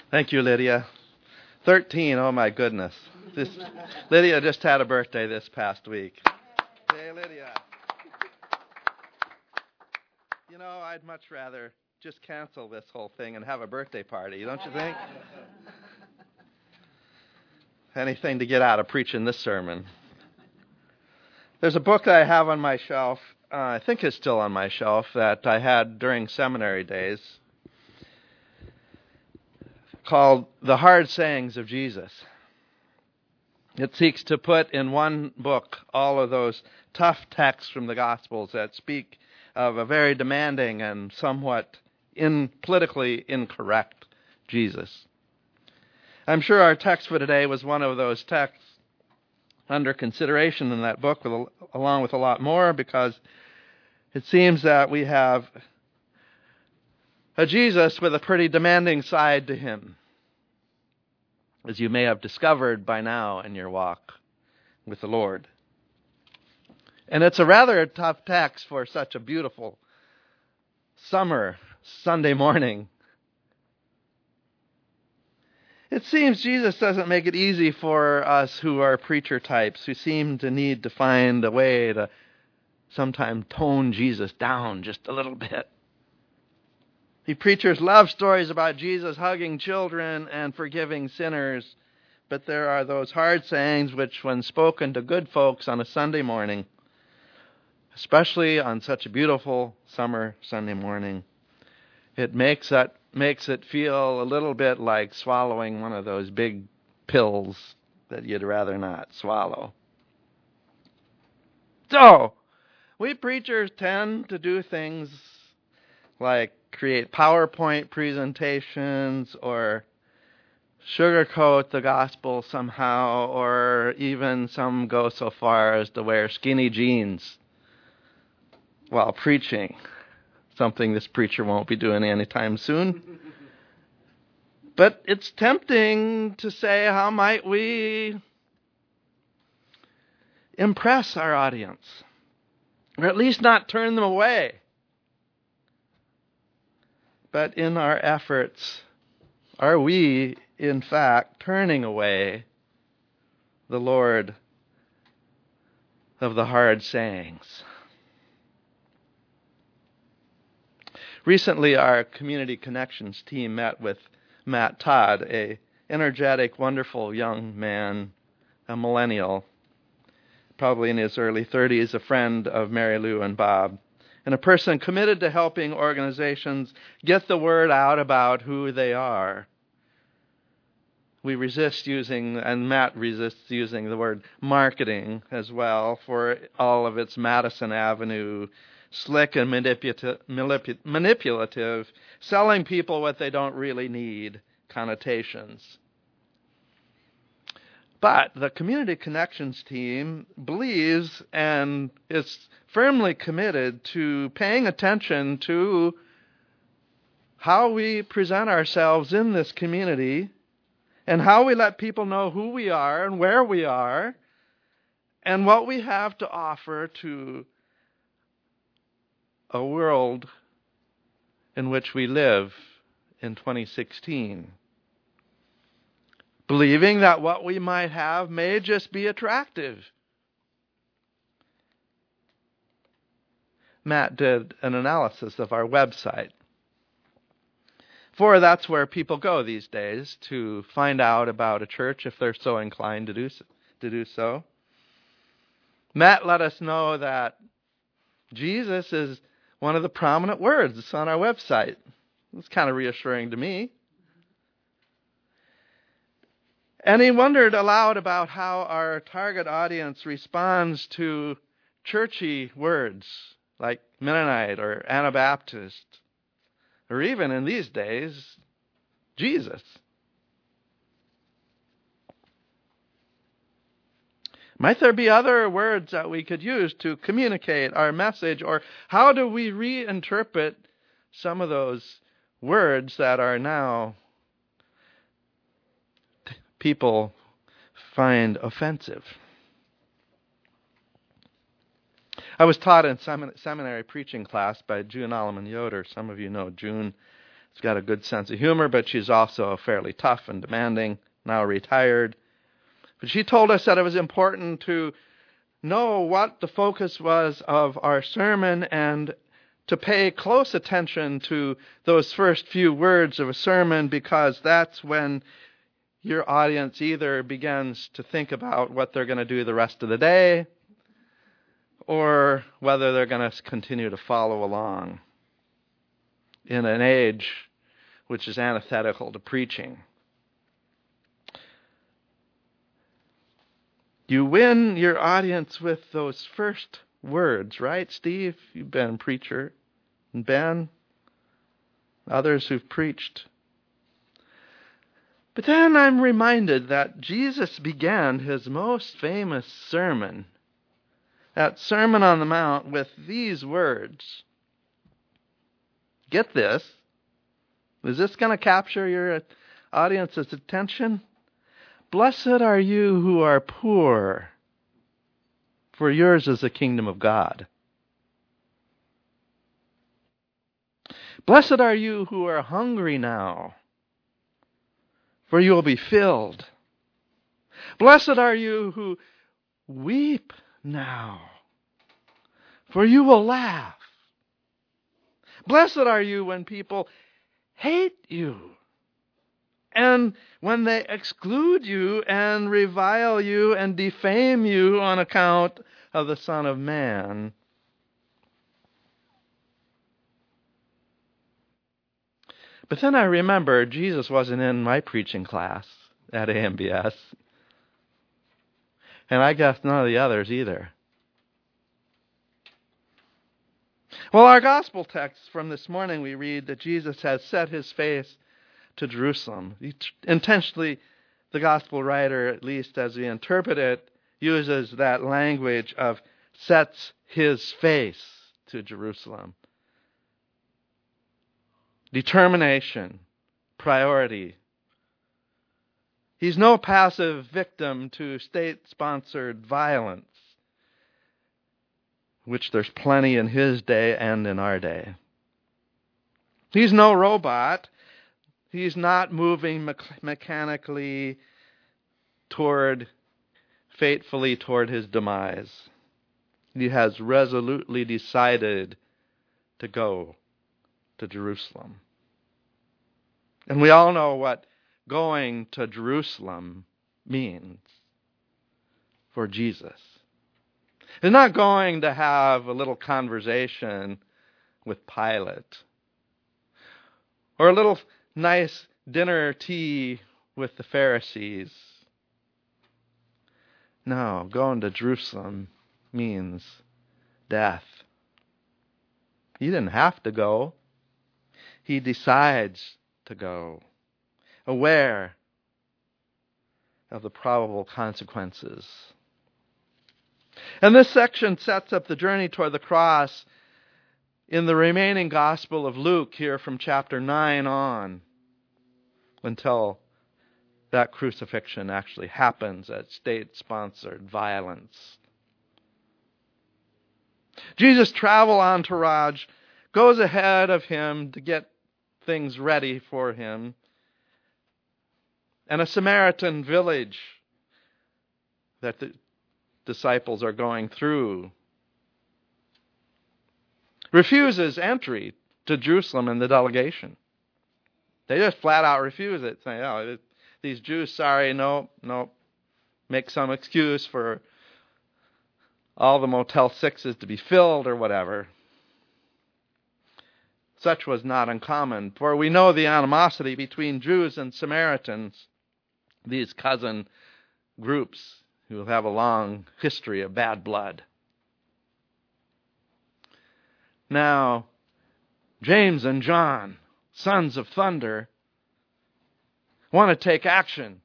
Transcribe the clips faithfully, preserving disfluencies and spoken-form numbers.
Thank you, Lydia. thirteen, oh my goodness. This, Lydia just had a birthday this past week. Hey, Lydia. You know, I'd much rather just cancel this whole thing and have a birthday party, don't you think? Anything to get out of preaching this sermon. There's a book that I have on my shelf, uh, I think it's still on my shelf, that I had during seminary days, called The Hard Sayings of Jesus. It seeks to put in one book all of those tough texts from the Gospels that speak of a very demanding and somewhat in politically incorrect Jesus. I'm sure our text for today was one of those texts under consideration in that book, with, along with a lot more, because it seems that we have a Jesus with a pretty demanding side to him, as you may have discovered by now in your walk with the Lord. And it's a rather tough text for such a beautiful summer Sunday morning. It seems Jesus doesn't make it easy for us who are preacher types, who seem to need to find a way to sometimes tone Jesus down just a little bit. The preachers love stories about Jesus hugging children and forgiving sinners, but there are those hard sayings which, when spoken to good folks on a Sunday morning, especially on such a beautiful summer Sunday morning, it makes it, makes it feel a little bit like swallowing one of those big pills that you'd rather not swallow. So, we preachers tend to do things like create PowerPoint presentations or sugarcoat the gospel somehow, or even some go so far as to wear skinny jeans while preaching, something this preacher won't be doing anytime soon. But it's tempting to say, how might we impress our audience, or at least not turn them away? But in our efforts, are we, in fact, turning away the Lord of the hard sayings? Recently, our Community Connections team met with Matt Todd, a energetic, wonderful young man, a millennial, probably in his early thirties, a friend of Mary Lou and Bob, and a person committed to helping organizations get the word out about who they are. We resist using, and Matt resists using the word marketing as well for all of its Madison Avenue slick and manipulative, manipulative, selling people what they don't really need connotations. But the Community Connections team believes and is firmly committed to paying attention to how we present ourselves in this community and how we let people know who we are and where we are and what we have to offer to a world in which we live in twenty sixteen. Believing that what we might have may just be attractive. Matt did an analysis of our website. For that's where people go these days to find out about a church if they're so inclined to do so, to do so. Matt let us know that Jesus is one of the prominent words on our website. It's kind of reassuring to me. And he wondered aloud about how our target audience responds to churchy words like Mennonite or Anabaptist, or even in these days, Jesus. Might there be other words that we could use to communicate our message, or how do we reinterpret some of those words that are now people find offensive? I was taught in seminary preaching class by June Alleman Yoder. Some of you know June. She's got a good sense of humor, but she's also fairly tough and demanding, now retired. But she told us that it was important to know what the focus was of our sermon and to pay close attention to those first few words of a sermon, because that's when your audience either begins to think about what they're going to do the rest of the day or whether they're going to continue to follow along in an age which is antithetical to preaching. You win your audience with those first words, right, Steve? You've been a preacher. And Ben, others who've preached. But then I'm reminded that Jesus began his most famous sermon, that Sermon on the Mount, with these words. Get this. Is this going to capture your audience's attention? Blessed are you who are poor, for yours is the kingdom of God. Blessed are you who are hungry now, for you will be filled. Blessed are you who weep now, for you will laugh. Blessed are you when people hate you, and when they exclude you and revile you and defame you on account of the Son of Man. But then I remember Jesus wasn't in my preaching class at A M B S. And I guess none of the others either. Well, our gospel text from this morning, we read that Jesus has set his face to Jerusalem. He t- intentionally, the gospel writer, at least as we interpret it, uses that language of sets his face to Jerusalem. Determination, priority. He's no passive victim to state-sponsored violence, which there's plenty in his day and in our day. He's no robot. He's not moving me- mechanically toward, fatefully toward his demise. He has resolutely decided to go to Jerusalem. And we all know what going to Jerusalem means for Jesus. He's not going to have a little conversation with Pilate or a little nice dinner tea with the Pharisees. No, going to Jerusalem means death. He didn't have to go. He decides to go, aware of the probable consequences. And this section sets up the journey toward the cross in the remaining Gospel of Luke here from chapter nine on until that crucifixion actually happens at state-sponsored violence. Jesus' travel entourage goes ahead of him to get things ready for him. And a Samaritan village that the disciples are going through refuses entry to Jerusalem in the delegation. They just flat out refuse it, saying, oh, these Jews, sorry, no, no, make some excuse for all the Motel Sixes to be filled or whatever. Such was not uncommon, for we know the animosity between Jews and Samaritans, these cousin groups who have a long history of bad blood. Now, James and John, sons of thunder, want to take action.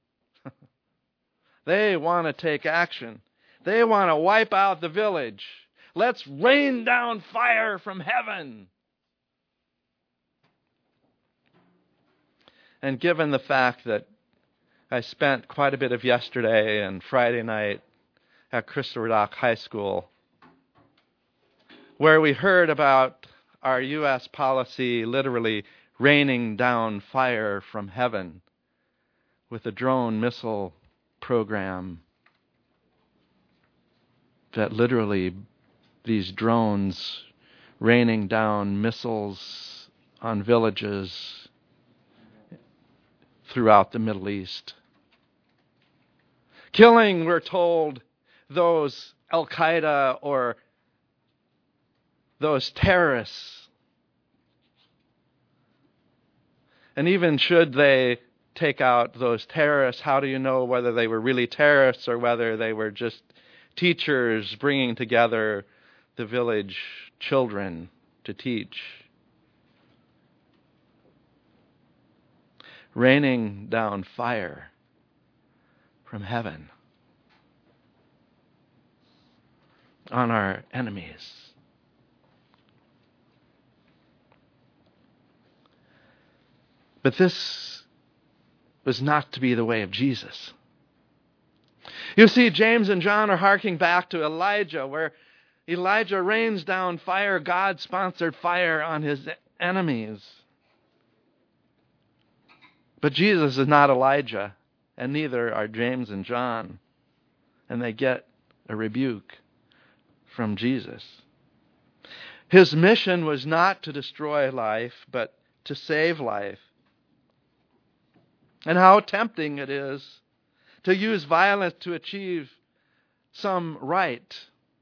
They want to take action. They want to wipe out the village. Let's rain down fire from heaven. And given the fact that I spent quite a bit of yesterday and Friday night at Christopher Dock High School, where we heard about our U S policy literally raining down fire from heaven with a drone missile program that literally these drones raining down missiles on villages throughout the Middle East. Killing, we're told, those Al-Qaeda or those terrorists. And even should they take out those terrorists, how do you know whether they were really terrorists or whether they were just teachers bringing together the village children to teach? Raining down fire from heaven on our enemies. But this was not to be the way of Jesus. You see, James and John are harking back to Elijah, where Elijah rains down fire, God-sponsored fire on his enemies. But Jesus is not Elijah, and neither are James and John. And they get a rebuke from Jesus. His mission was not to destroy life, but to save life. And how tempting it is to use violence to achieve some right.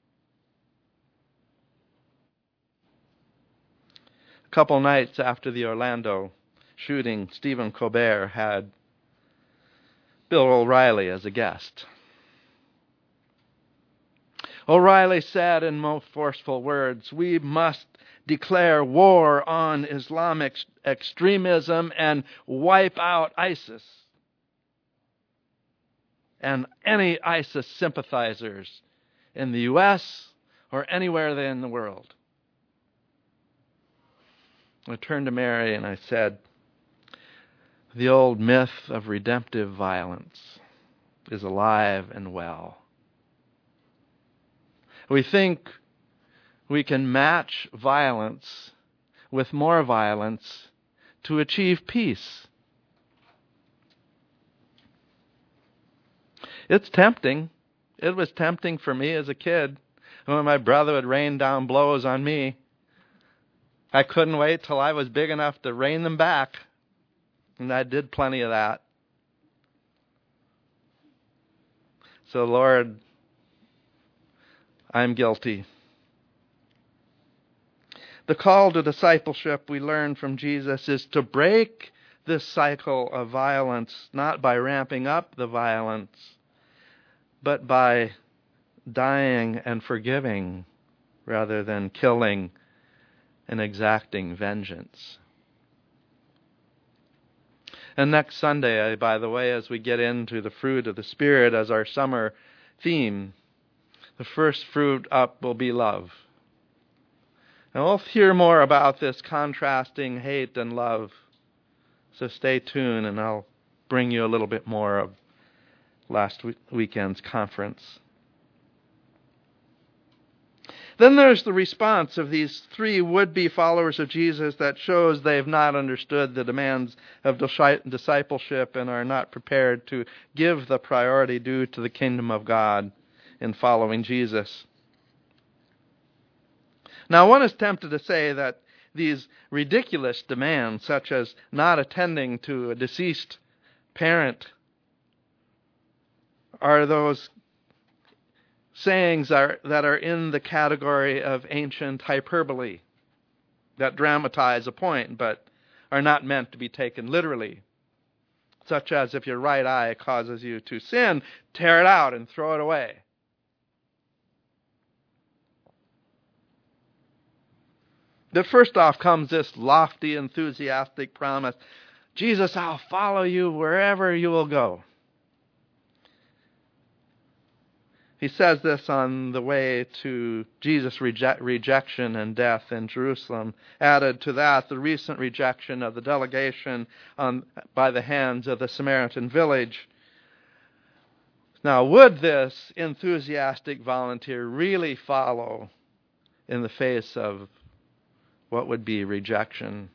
A couple nights after the Orlando shooting, Stephen Colbert had Bill O'Reilly as a guest. O'Reilly said in most forceful words, "We must declare war on Islamic extremism and wipe out ISIS and any ISIS sympathizers in the U S or anywhere in the world." I turned to Mary and I said, the old myth of redemptive violence is alive and well. We think we can match violence with more violence to achieve peace. It's tempting. It was tempting for me as a kid when my brother would rain down blows on me. I couldn't wait till I was big enough to rain them back. And I did plenty of that. So, Lord, I'm guilty. The call to discipleship we learn from Jesus is to break this cycle of violence, not by ramping up the violence, but by dying and forgiving rather than killing and exacting vengeance. And next Sunday, by the way, as we get into the fruit of the Spirit as our summer theme, the first fruit up will be love. And we'll hear more about this contrasting hate and love. So stay tuned and I'll bring you a little bit more of last weekend's conference. Then there's the response of these three would-be followers of Jesus that shows they've not understood the demands of discipleship and are not prepared to give the priority due to the kingdom of God in following Jesus. Now, one is tempted to say that these ridiculous demands, such as not attending to a deceased parent, are those sayings are, that are in the category of ancient hyperbole, that dramatize a point, but are not meant to be taken literally. Such as if your right eye causes you to sin, tear it out and throw it away. But first off comes this lofty, enthusiastic promise. Jesus, I'll follow you wherever you will go. He says this on the way to Jesus' reject, rejection and death in Jerusalem. Added to that, the recent rejection of the delegation on, by the hands of the Samaritan village. Now, would this enthusiastic volunteer really follow in the face of what would be rejection?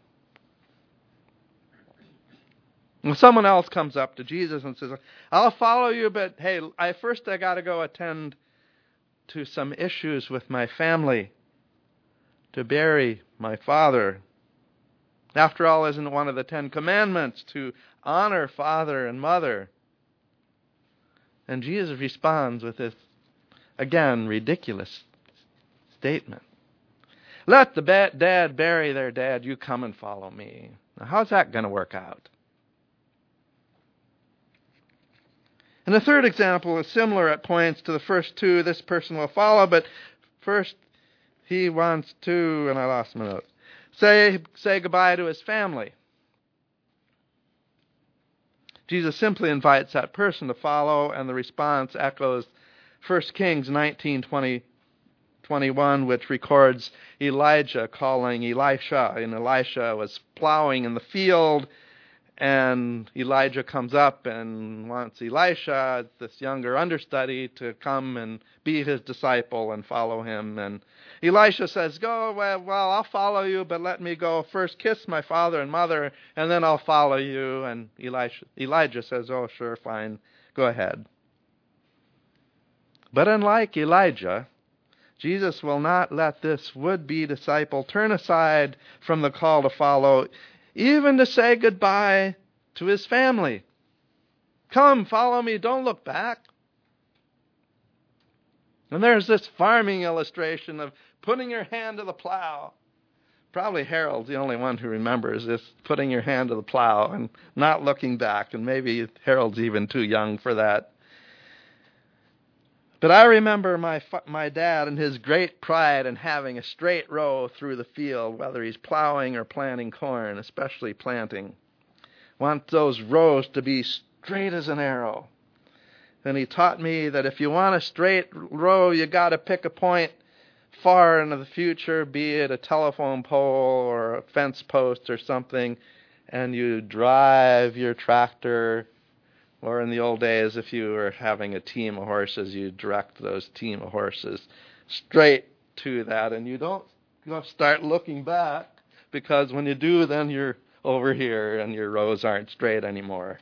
When someone else comes up to Jesus and says, I'll follow you, but hey, I first I got to go attend to some issues with my family, to bury my father. After all, isn't one of the Ten Commandments to honor father and mother? And Jesus responds with this, again, ridiculous statement. Let the ba- dead bury their dead, you come and follow me. Now, how's that going to work out? And the third example is similar at points to the first two. This person will follow, but first he wants to, and I lost my note, say, say goodbye to his family. Jesus simply invites that person to follow, and the response echoes First Kings nineteen, twenty, twenty-one, which records Elijah calling Elisha. And Elisha was plowing in the field, and Elijah comes up and wants Elisha, this younger understudy, to come and be his disciple and follow him. And Elisha says, go, well, well, I'll follow you, but let me go first kiss my father and mother, and then I'll follow you. And Elisha, Elijah says, oh, sure, fine, go ahead. But unlike Elijah, Jesus will not let this would-be disciple turn aside from the call to follow, even to say goodbye to his family. Come, follow me, don't look back. And there's this farming illustration of putting your hand to the plow. Probably Harold's the only one who remembers this, putting your hand to the plow and not looking back. And maybe Harold's even too young for that. But I remember my my dad and his great pride in having a straight row through the field, whether he's plowing or planting corn, especially planting. Want those rows to be straight as an arrow. And he taught me that if you want a straight row, you got to pick a point far into the future, be it a telephone pole or a fence post or something, and you drive your tractor. Or in the old days, if you were having a team of horses, you direct those team of horses straight to that. And you don't you don't start looking back, because when you do, then you're over here and your rows aren't straight anymore.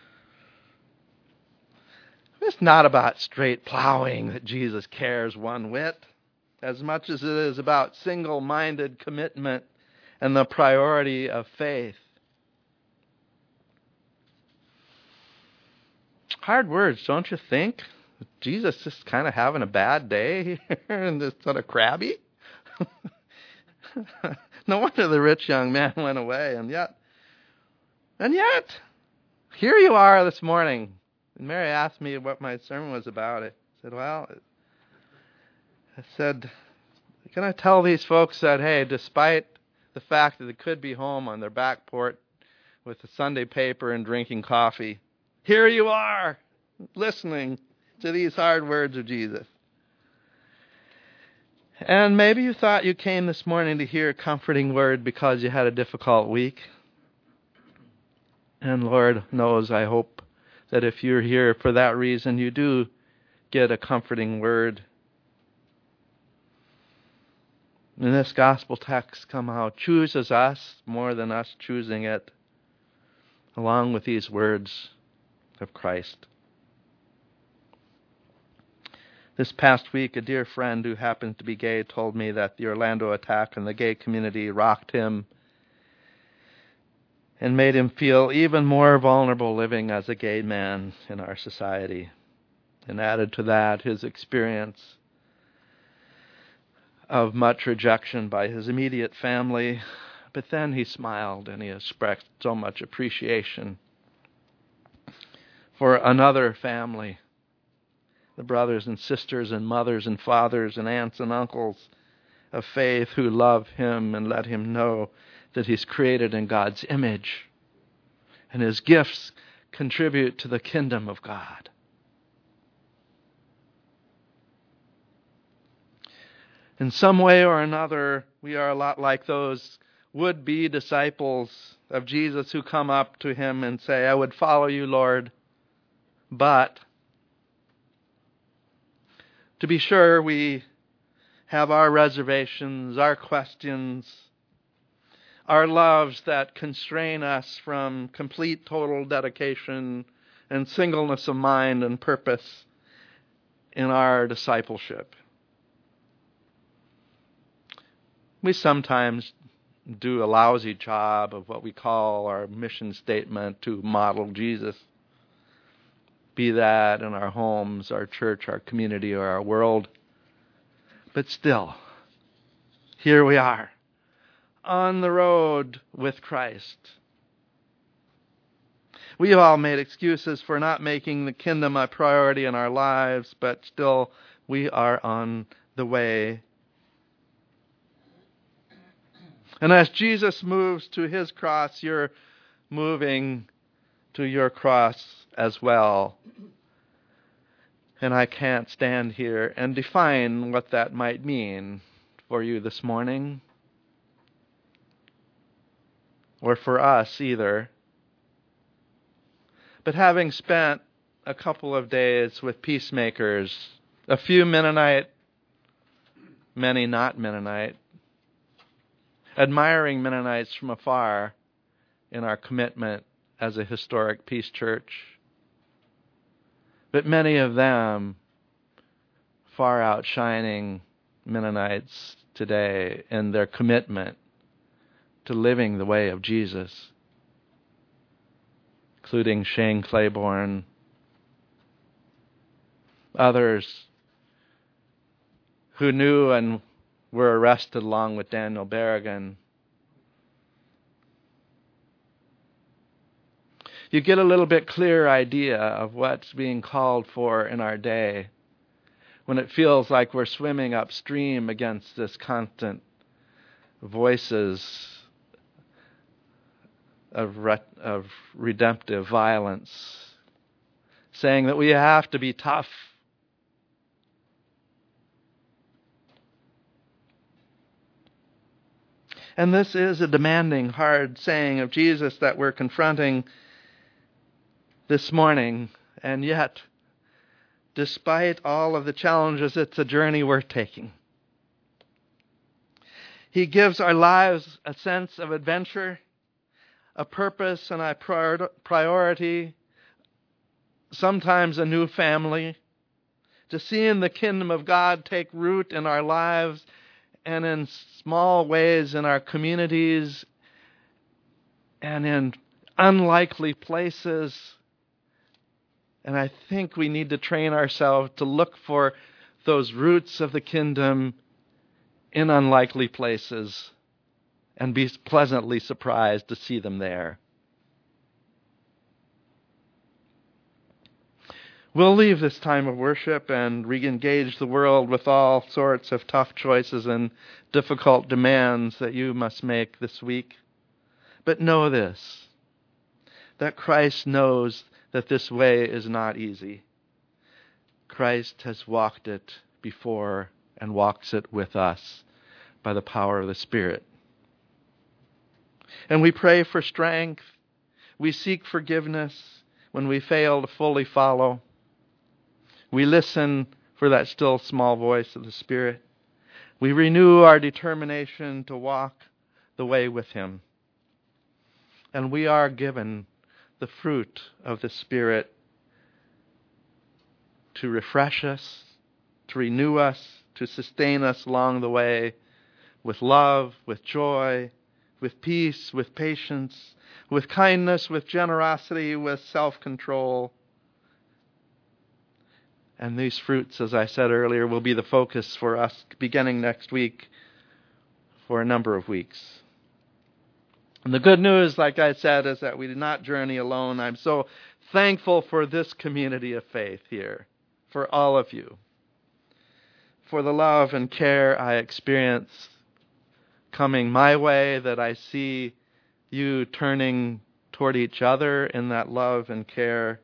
It's not about straight plowing that Jesus cares one whit, as much as it is about single-minded commitment and the priority of faith. Hard words, don't you think? Jesus just kind of having a bad day here and just sort of crabby. No wonder the rich young man went away. And yet, and yet, here you are this morning. And Mary asked me what my sermon was about. I said, well, I said, can I tell these folks that, hey, despite the fact that they could be home on their back porch with the Sunday paper and drinking coffee, here you are, listening to these hard words of Jesus. And maybe you thought you came this morning to hear a comforting word because you had a difficult week. And Lord knows, I hope that if you're here for that reason, you do get a comforting word. And this gospel text somehow chooses us more than us choosing it, along with these words of Christ. This past week, a dear friend who happens to be gay told me that the Orlando attack in the gay community rocked him and made him feel even more vulnerable living as a gay man in our society. And added to that, his experience of much rejection by his immediate family. But then he smiled and he expressed so much appreciation for another family, the brothers and sisters and mothers and fathers and aunts and uncles of faith who love him and let him know that he's created in God's image and his gifts contribute to the kingdom of God. In some way or another, we are a lot like those would-be disciples of Jesus who come up to him and say, I would follow you, Lord. But to be sure, we have our reservations, our questions, our loves that constrain us from complete, total dedication and singleness of mind and purpose in our discipleship. We sometimes do a lousy job of what we call our mission statement to model Jesus. Be that in our homes, our church, our community, or our world. But still, here we are, on the road with Christ. We have all made excuses for not making the kingdom a priority in our lives, but still we are on the way. And as Jesus moves to his cross, you're moving to your cross as well. And I can't stand here and define what that might mean for you this morning, or for us either. But having spent a couple of days with peacemakers, a few Mennonite, many not Mennonite, admiring Mennonites from afar in our commitment as a historic peace church, but many of them far outshining Mennonites today in their commitment to living the way of Jesus, including Shane Claiborne, others who knew and were arrested along with Daniel Berrigan. You get a little bit clearer idea of what's being called for in our day when it feels like we're swimming upstream against this constant voices of, re- of redemptive violence, saying that we have to be tough. And this is a demanding, hard saying of Jesus that we're confronting this morning. And yet, despite all of the challenges, it's a journey worth taking. He gives our lives a sense of adventure, a purpose and a priority, sometimes a new family, to see in the kingdom of God take root in our lives and in small ways in our communities and in unlikely places. And I think we need to train ourselves to look for those roots of the kingdom in unlikely places and be pleasantly surprised to see them there. We'll leave this time of worship and re-engage the world with all sorts of tough choices and difficult demands that you must make this week. But know this, that Christ knows that this way is not easy. Christ has walked it before and walks it with us by the power of the Spirit. And we pray for strength. We seek forgiveness when we fail to fully follow. We listen for that still small voice of the Spirit. We renew our determination to walk the way with Him. And we are given the fruit of the Spirit to refresh us, to renew us, to sustain us along the way with love, with joy, with peace, with patience, with kindness, with generosity, with self-control. And these fruits, as I said earlier, will be the focus for us beginning next week for a number of weeks. And the good news, like I said, is that we did not journey alone. I'm so thankful for this community of faith here, for all of you, for the love and care I experience coming my way, that I see you turning toward each other in that love and care.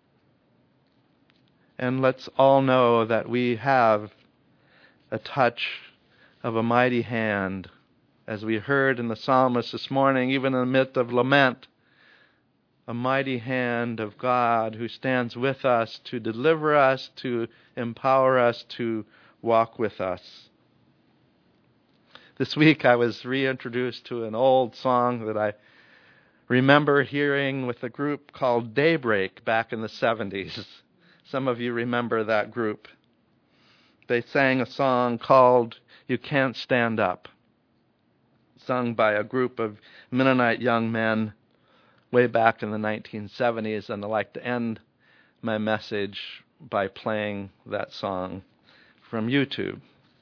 And let's all know that we have a touch of a mighty hand, as we heard in the psalmist this morning, even in the midst of lament, a mighty hand of God who stands with us to deliver us, to empower us, to walk with us. This week I was reintroduced to an old song that I remember hearing with a group called Daybreak back in the seventies. Some of you remember that group. They sang a song called You Can't Stand Up, sung by a group of Mennonite young men way back in the nineteen seventies, and I'd like to end my message by playing that song from YouTube.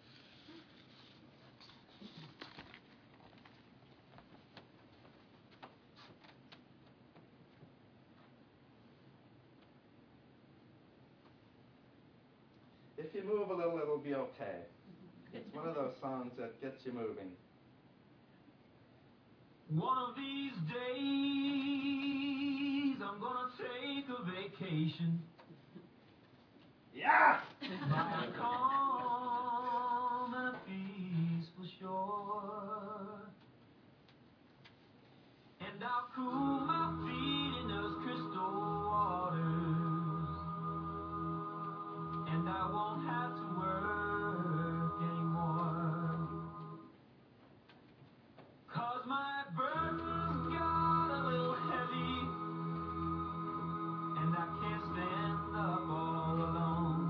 If you move a little, it'll be okay. It's one of those songs that gets you moving. One of these days, I'm gonna take a vacation. Yes! By a calm and a peaceful shore. And I'll cool my feet in those crystal waters. And I won't have to work anymore. 'Cause my burden's got a little heavy, and I can't stand up all alone.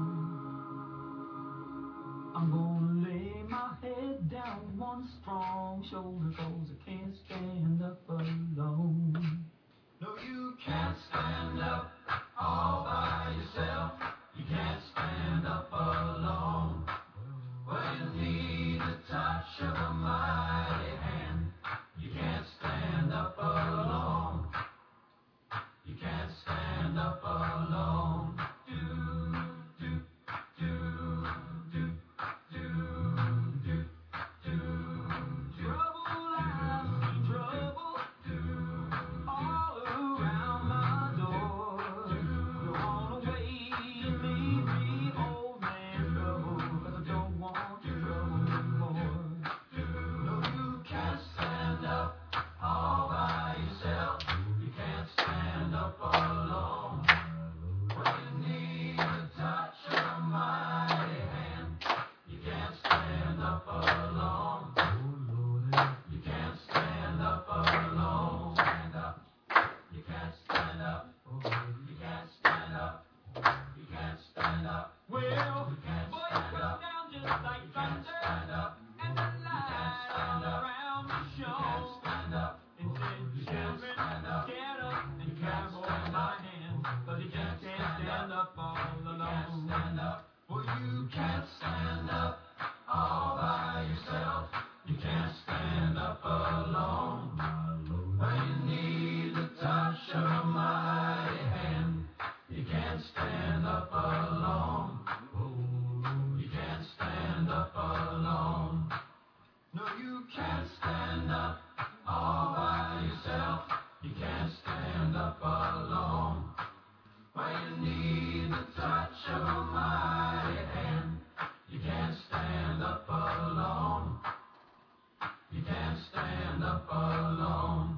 I'm gonna lay my head down one strong shoulder, 'cause I can't stand up alone. No, you can't stand up all by yourself. You can't stand up alone. When you need the touch of a mighty hand, you can't stand up alone. You can't stand up alone. Do, do, do, do, do, do, do, trouble, I see trouble, do, all around my door. Don't wanna wait and leave me old man trouble, 'cause I don't want your trouble anymore. No, you can't stand up all by yourself. You can't stand up alone. When you need a touch of a mighty hand, you can't stand up alone. You can't stand up alone. Stand up. You can't stand up. You can't stand up. You can't stand up. Well, you can't stand up. Down just like thunder, and the light all around me shone. Stand up. And said, children, get up and grab hold of my hand, 'cause you just can't stand up all alone. Well, you can't stand up all by yourself. You can't stand up alone. When you need the touch of a mighty hand, you can't stand up alone. You can't stand up alone. No, you can't stand up all by yourself. You can't stand up alone. When you need the touch of a mighty hand, you can't stand up alone. You can't stand up alone.